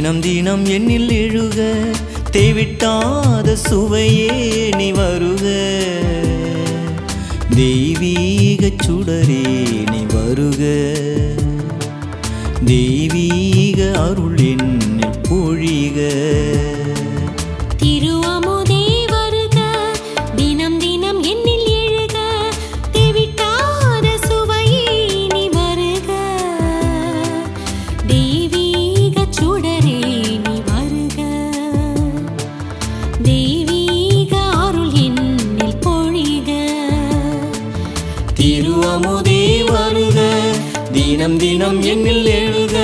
தினம் தினம் என்னில் எழுக தேவிட்டாத சுவையே நீ வருக தெய்வீக சுடரே நீ வருக தெய்வீக அருள் என்னில் பொழிக திருஅமுதே வருக தினம் தினம் என்னில் எழுக தேவிட்டாத சுவையே நீ வருக தெய்வீக சுடரே நீ வருக தெய்வீக அருள் என்னில் பொழிக திருஅமுதே வருக தினம் தினம் என்னில் எழுக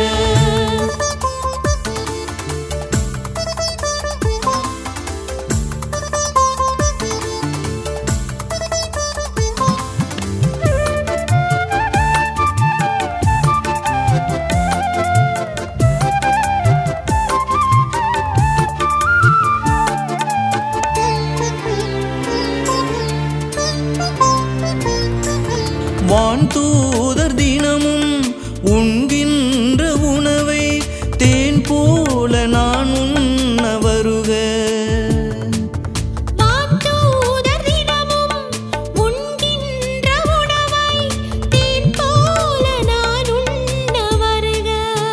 வான்தூதர் தினமும் உண்கின்ற உணவை தேன் போல நான் உண்ண வருக வான்தூதர் தினமும் உண்கின்ற உணவை தேன் போல நான் உண்ண வருக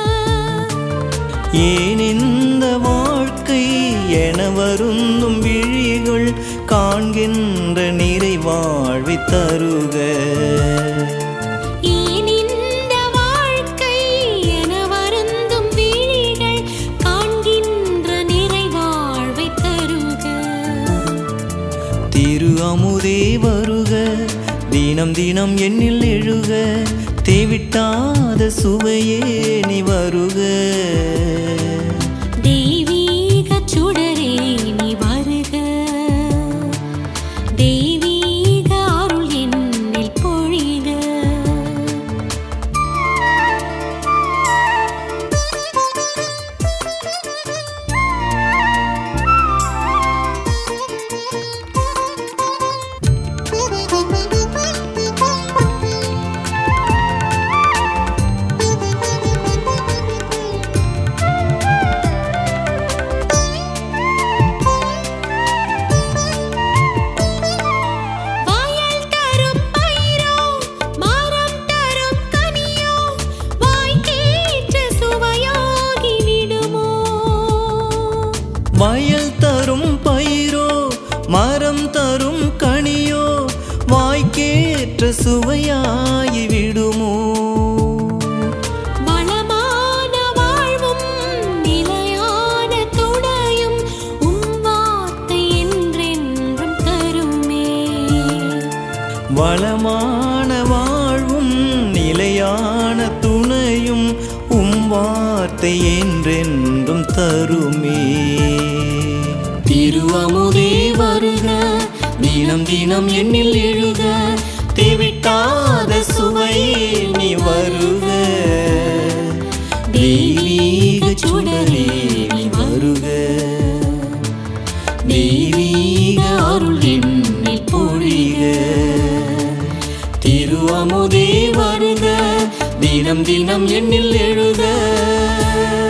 ஏன் இந்த வாழ்க்கை என வருந்தும் விழிகள் காண்கின்ற நிறைவாழ்வை தருக ஏன் இந்த வாழ்க்கை என வருந்தும் விழிகள் காண்கின்ற நிறைவாழ்வை தருக திருஅமுதே வருக தினம் தினம் என்னில் எழுக தேவிட்டாத சுவையே நீ வருக தெய்வீக சுடரே நீ வருக தெய்வீக அருள் என்னில் பொழிக வாயல் தரும் பயிரோ மரம் தரும் கனியோ வாய்க்கேற்ற சுவையாகி விடுமோ வயல் தரும் பயிரோ மரம் தரும் கனியோ வாய்க்கேற்ற சுவையாகி விடுமோ வளமான வாழ்வும் நிலையான துணையும் வார்த்தை என்றென்றும் தருமே வளமான வாழ்வும் நிலையான துணையும் வார்த்தை என்றென்றும் தருமே திருஅமுதே வருக தினம் தினம் என்னில் எழுக தேவிட்டாத சுவையே நீ வருக தெய்வீக சுடரே நீ வருக தெய்வீக அருள் என்னில் பொழிக திருஅமுதே வருக தினம் தினம் என்னில் எழுக